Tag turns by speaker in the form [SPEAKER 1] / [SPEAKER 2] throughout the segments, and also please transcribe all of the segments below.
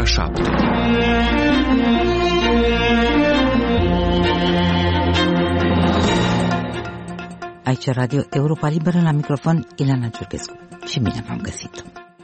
[SPEAKER 1] 7.
[SPEAKER 2] Aici Radio Europa Liberă, la microfon Ileana Ciurchescu. Și bine v-am găsit.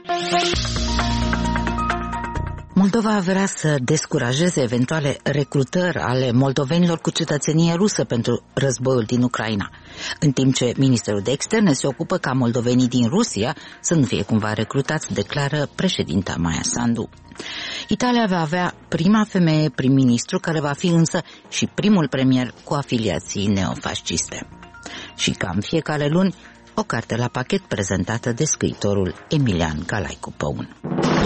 [SPEAKER 2] Moldova vrea să descurajeze eventuale recrutări ale moldovenilor cu cetățenie rusă pentru războiul din Ucraina, în timp ce Ministerul de Externe se ocupă ca moldovenii din Rusia să nu fie cumva recrutați, declară președinta Maia Sandu. Italia va avea prima femeie prim-ministru, care va fi însă și primul premier cu afiliații neofasciste. Și ca în fiecare luni, o carte la pachet prezentată de scriitorul Emilian Calaicu Păun.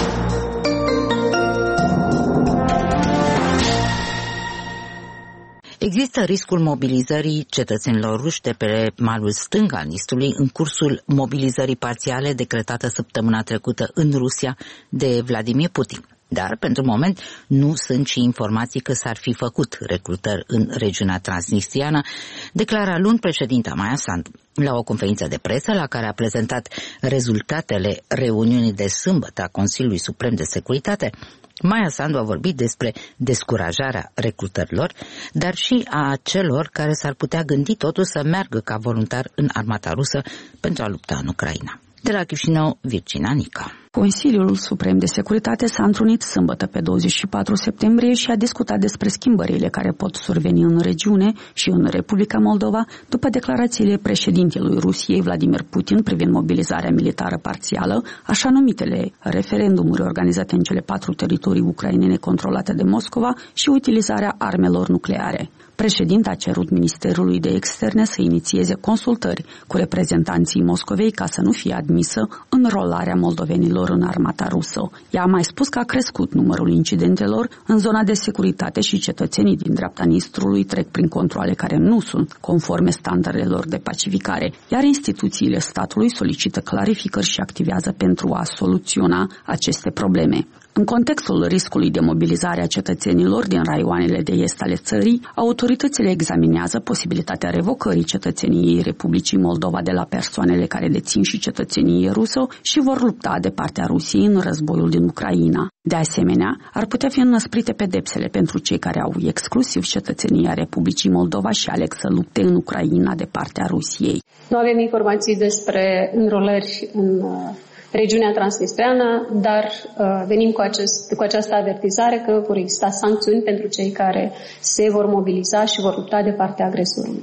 [SPEAKER 2] Există riscul mobilizării cetățenilor ruși de pe malul stâng al Nistrului în cursul mobilizării parțiale decretată săptămâna trecută în Rusia de Vladimir Putin. Dar, pentru moment, nu sunt și informații că s-ar fi făcut recrutări în regiunea transnistriană, declara luni președinta Maia Sandu. La o conferință de presă la care a prezentat rezultatele reuniunii de sâmbătă a Consiliului Suprem de Securitate, Maia Sandu a vorbit despre descurajarea recrutărilor, dar și a celor care s-ar putea gândi totuși să meargă ca voluntar în armata rusă pentru a lupta în Ucraina. De la Chișinău, Virginia Nica.
[SPEAKER 3] Consiliul Suprem de Securitate s-a întrunit sâmbătă pe 24 septembrie și a discutat despre schimbările care pot surveni în regiune și în Republica Moldova după declarațiile președintelui Rusiei Vladimir Putin privind mobilizarea militară parțială, așa numitele referendumuri organizate în cele 4 teritorii ucrainene controlate de Moscova și utilizarea armelor nucleare. Președinta a cerut Ministerului de Externe să inițieze consultări cu reprezentanții Moscovei ca să nu fie admisă înrolarea moldovenilor în armata rusă. Ea a mai spus că a crescut numărul incidentelor în zona de securitate și cetățenii din dreapta Nistrului trec prin controale care nu sunt conforme standardelor de pacificare, iar instituțiile statului solicită clarificări și activează pentru a soluționa aceste probleme. În contextul riscului de mobilizare a cetățenilor din raioanele de est ale țării, autoritățile examinează posibilitatea revocării cetățeniei Republicii Moldova de la persoanele care dețin și cetățenie rusă și vor lupta de partea Rusiei în războiul din Ucraina. De asemenea, ar putea fi înăsprite pedepsele pentru cei care au exclusiv cetățenia Republicii Moldova și aleg să lupte în Ucraina de partea Rusiei.
[SPEAKER 4] Nu avem informații despre înrolări în regiunea transnistreană, dar venim cu această avertizare că vor exista sancțiuni pentru cei care se vor mobiliza și vor lupta de partea agresorului.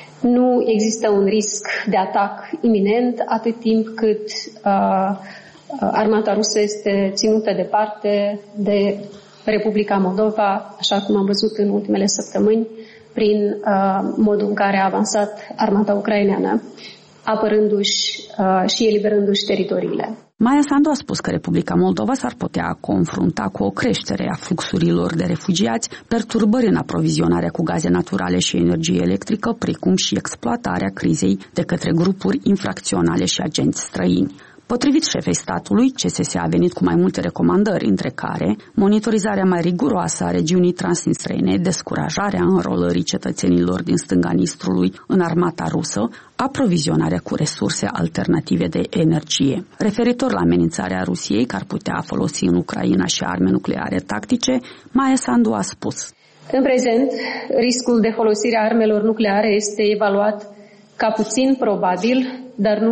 [SPEAKER 4] Nu există un risc de atac iminent atât timp cât armata rusă este ținută departe de Republica Moldova, așa cum am văzut în ultimele săptămâni, prin modul în care a avansat armata ucraineană, apărându-și și eliberându-și teritoriile.
[SPEAKER 3] Maia Sandu a spus că Republica Moldova s-ar putea confrunta cu o creștere a fluxurilor de refugiați, perturbări în aprovizionarea cu gaze naturale și energie electrică, precum și exploatarea crizei de către grupuri infracționale și agenți străini. Potrivit șefei statului, CSS a venit cu mai multe recomandări, între care monitorizarea mai riguroasă a regiunii transnistrene, descurajarea înrolării cetățenilor din stânga Nistrului în armata rusă, aprovizionarea cu resurse alternative de energie. Referitor la amenințarea Rusiei, care ar putea folosi în Ucraina și arme nucleare tactice, Maia Sandu a spus:
[SPEAKER 4] în prezent, riscul de folosire a armelor nucleare este evaluat ca puțin probabil, dar nu